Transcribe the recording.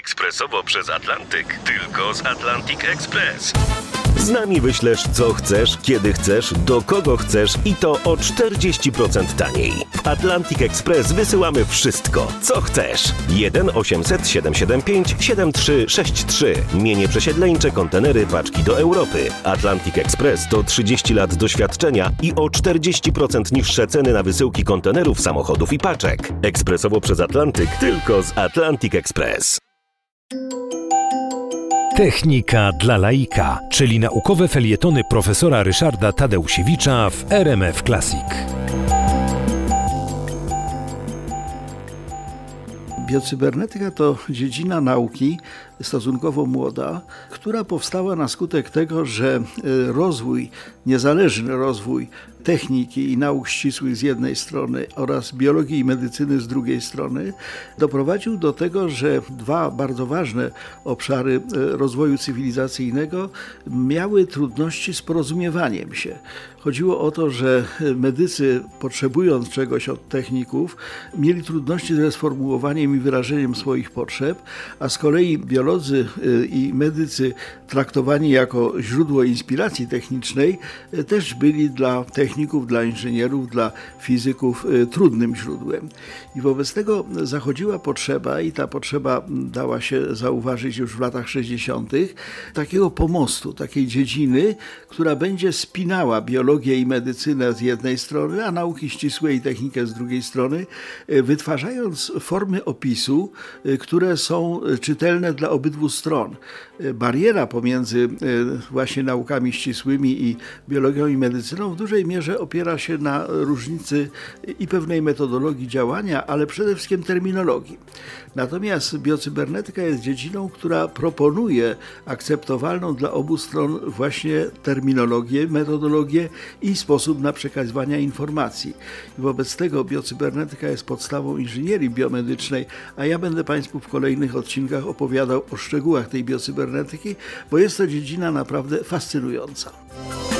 Ekspresowo przez Atlantyk. Tylko z Atlantic Express. Z nami wyślesz co chcesz, kiedy chcesz, do kogo chcesz i to o 40% taniej. W Atlantic Express wysyłamy wszystko, co chcesz. 1 800 775 7363. Mienie przesiedleńcze, kontenery, paczki do Europy. Atlantic Express to 30 lat doświadczenia i o 40% niższe ceny na wysyłki kontenerów, samochodów i paczek. Ekspresowo przez Atlantyk, tylko z Atlantic Express. Technika dla laika, czyli naukowe felietony profesora Ryszarda Tadeusiewicza w RMF Classic. Biocybernetyka to dziedzina nauki stosunkowo młoda, która powstała na skutek tego, że niezależny rozwój techniki i nauk ścisłych z jednej strony oraz biologii i medycyny z drugiej strony doprowadził do tego, że dwa bardzo ważne obszary rozwoju cywilizacyjnego miały trudności z porozumiewaniem się. Chodziło o to, że medycy, potrzebując czegoś od techników, mieli trudności ze sformułowaniem i wyrażeniem swoich potrzeb, a z kolei biolodzy i medycy traktowani jako źródło inspiracji technicznej też byli dla techników, dla inżynierów, dla fizyków trudnym źródłem. I wobec tego zachodziła potrzeba, i ta potrzeba dała się zauważyć już w latach 60., takiego pomostu, takiej dziedziny, która będzie spinała biologię i medycynę z jednej strony, a nauki ścisłe i technikę z drugiej strony, wytwarzając formy opisu, które są czytelne dla obydwu stron. Bariera pomiędzy właśnie naukami ścisłymi i biologią i medycyną w dużej mierze opiera się na różnicy i pewnej metodologii działania, ale przede wszystkim terminologii. Natomiast biocybernetyka jest dziedziną, która proponuje akceptowalną dla obu stron właśnie terminologię, metodologię i sposób na przekazywanie informacji. I wobec tego biocybernetyka jest podstawą inżynierii biomedycznej, a ja będę Państwu w kolejnych odcinkach opowiadał o szczegółach tej biocybernetyki, bo jest to dziedzina naprawdę fascynująca.